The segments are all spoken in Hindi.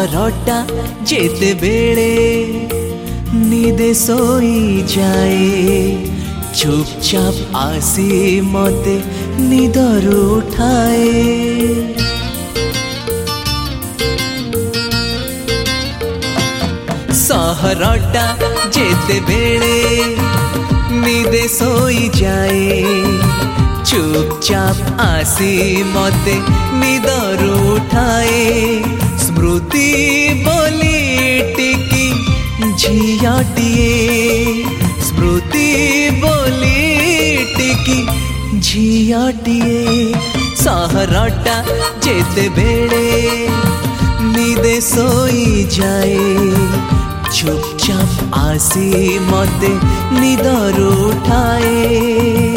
सहरटा जेते बेले निदे सोई जाए चुपचाप आसी मते निदर उठाए। सहरटा जेते बेले निदे सोई जाए चुपचाप आसी मते निदर उठाए। स्मृति बोली टिकी झियाटिए, स्मृति बोली टिकी झियाटिए। सहरटा जेते बेले निदे सोई जाए चुपचाप आसी मते निदर उठाए।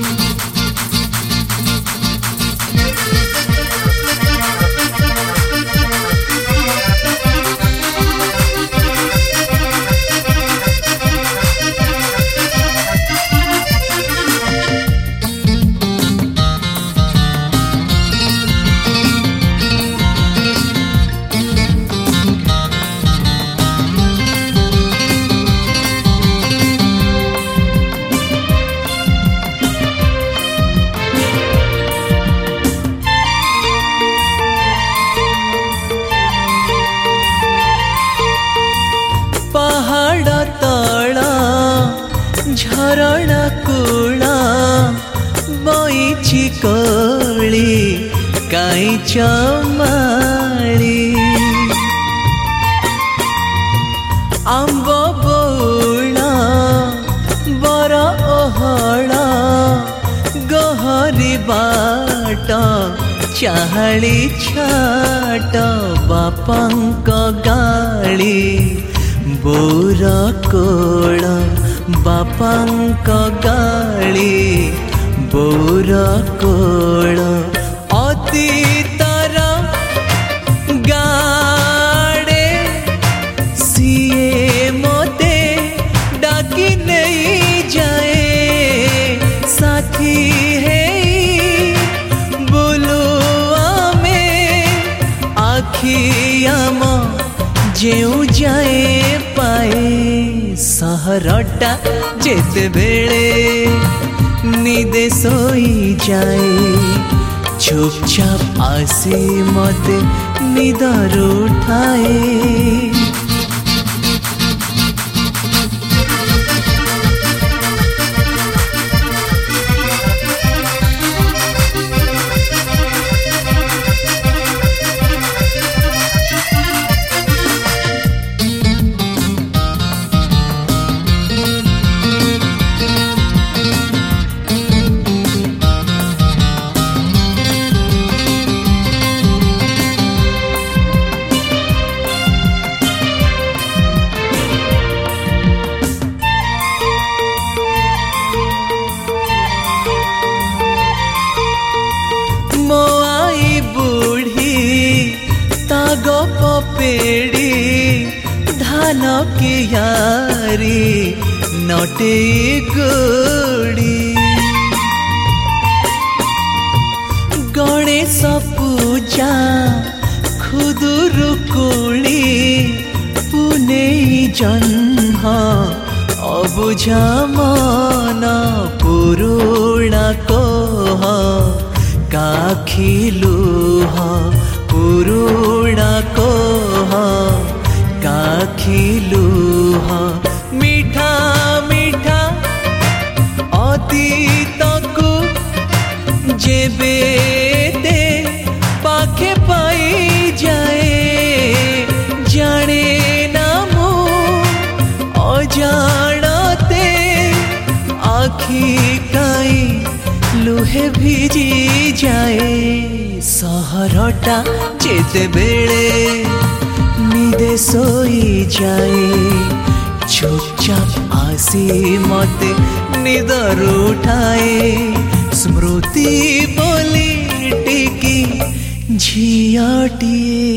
पहाड़ तला झरणा कूला बईची कली काई चमाली। आंब बौला बर ओहळा गहरी बाट चाहली छाट बापांक गाली। बोर कोल बापांक गाली बोर कोल अतीतर गाड़े सीए मते डाकी नहीं जाए। साथी है बुलुआ में आखियाम जेऊ जाए पाए। सहरटा जेते बेले निदे सोई जाए चुपचाप आसी मते निदर उठाए। मोआई बूढ़ी तागप पेड़ी धान की यारी नटे गोड़ी। गणेश पूजा खुदुरु कोली पुने जन्म अबुझा मन पुरुणा कोह काखिलुह पुरुणा कोह काखिलुह। मीठा मीठा अतीत को जेबे ते पाखे पाई जाए। जाने ना मु अजाणते आखि काई लुहे भिजी जाए। सहरटा जेते बेले निदे सोई जाए चुपचाप आसी मते निदर उठाए। स्मृति बोली टिकी झियाटिए।